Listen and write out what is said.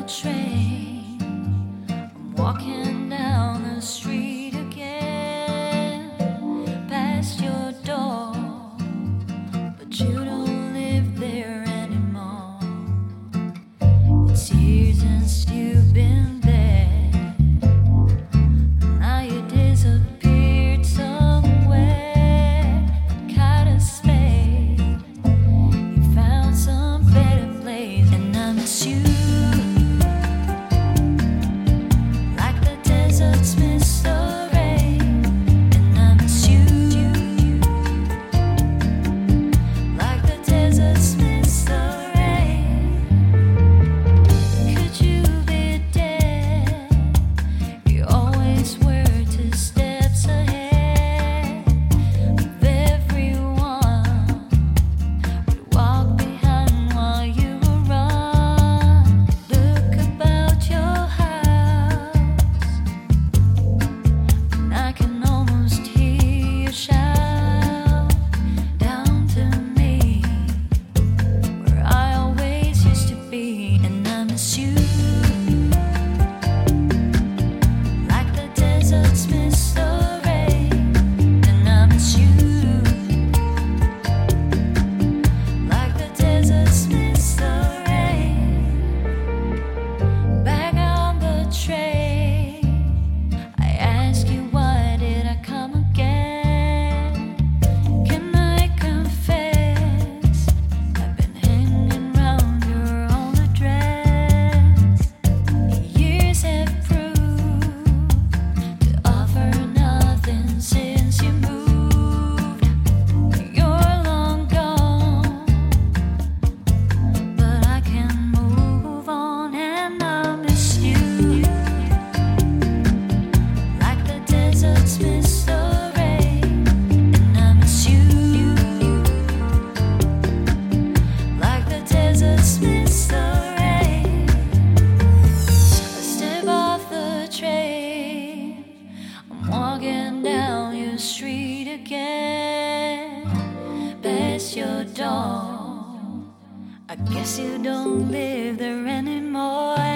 train. I'm walking down the street again, past your door, but you don't live there anymore. It's years since you've been there. Now you disappeared somewhere, kind of space. You found some better place, and I miss you. Walking down your street again, past your door. I guess you don't live there anymore.